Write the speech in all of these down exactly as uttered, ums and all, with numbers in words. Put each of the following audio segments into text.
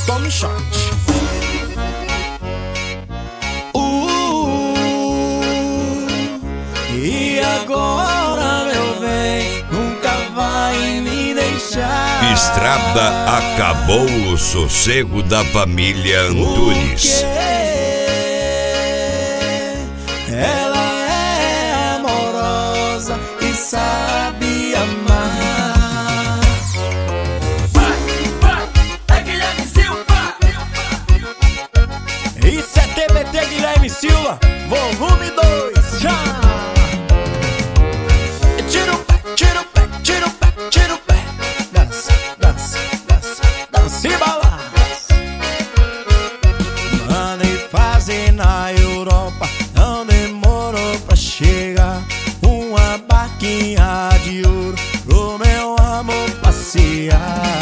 tome shot. Uh, e agora, meu bem, nunca vai me deixar. Estrada acabou o sossego da família Antunes. Ela é amorosa e sabe amar. Vai, vai, é Guilherme Silva. Isso é T B T Guilherme Silva, volume dois, já! Tira o pé, tira o pé, tira o pé, tira o pé. Dança, dança, dança, dança e balança. Mandei fazer na Europa, não demorou pra chegar. Uma barquinha de ouro pro meu amor passear.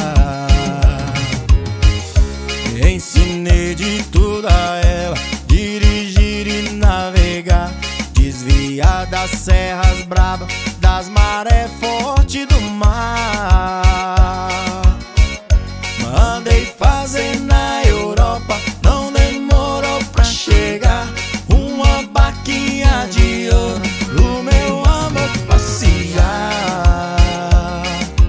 Ensinei de tudo a ela, dirigir e navegar, desviar das serras bravas, das marés fortes do mar. Mandei fazer na Europa, não demorou pra chegar. Uma barquinha de ouro pro meu amor passear.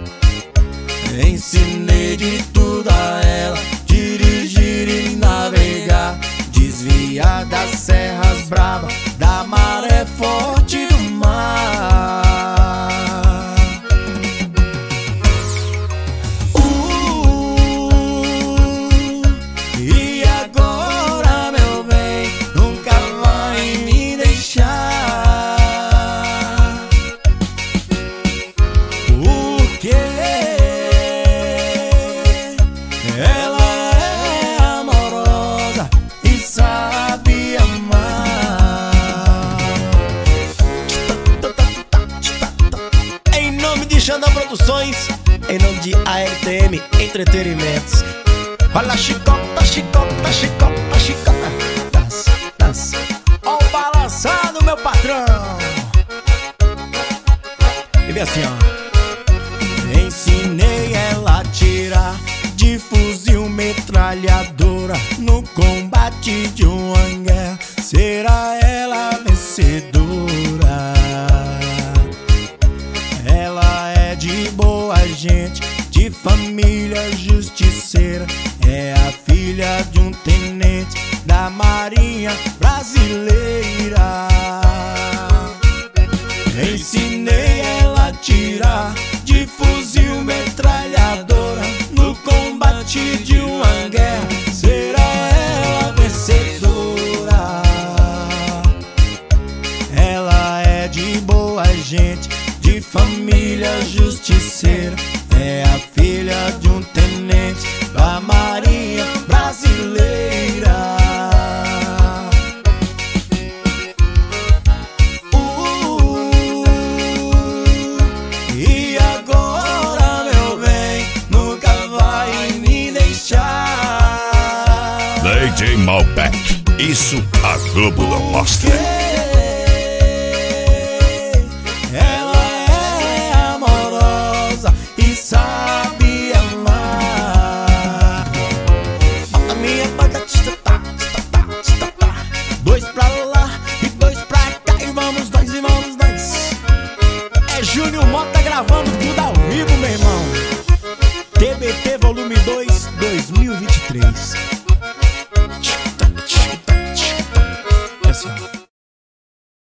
Ensinei de tudo a ela, dirigir e navegar, desviar das serras bravas, da maré forte do mar. Uh, e agora, meu bem, nunca vai me deixar. Porque ela é amorosa e sabe amar. Em nome de Xandão Produções, em nome de A R T M Entretenimentos. Olha, chicota, chicota, chicota, chicota. Dança, dança. Ó o balançado, meu patrão. E vem assim, ó. Ensinei ela a tirar de fuzil metralhadora no combate de uma guerra. Será ela vencedora? Ela é de boa gente, de família justiceira. É a filha de um tenente da Marinha Brasileira. Ensinei ela a tirar de fuzil metralhadora no combate de uma guerra. Será ela vencedora? Ela é de boa gente, de família justiceira. É a filha de um tenente da Marinha Brasileira. Uh, e agora, meu bem, nunca vai me deixar. D J Malbec, isso a Globo não mostra. Ela é amorosa e sabe amar. Bota a minha banda, tita-tá, tita-tá, tita-tá. Dois pra lá e dois pra cá, e vamos nós, e vamos nós. É Júnior Mota gravando tudo ao vivo, meu irmão. T B T Volume dois, dois mil e vinte e três.